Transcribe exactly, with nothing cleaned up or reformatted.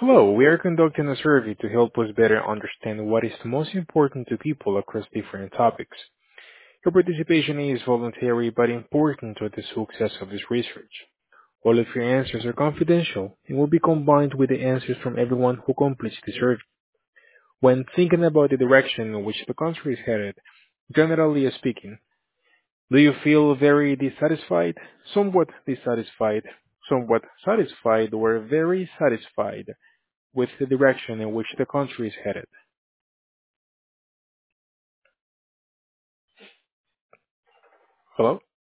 Hello, we are conducting a survey to help us better understand what is most important to people across different topics. Your participation is voluntary but important to the success of this research. All of your answers are confidential and will be combined with the answers from everyone who completes the survey. When thinking about the direction in which the country is headed, generally speaking, do you feel very dissatisfied, somewhat dissatisfied, somewhat satisfied, or very satisfied with the direction in which the country is headed? Hello?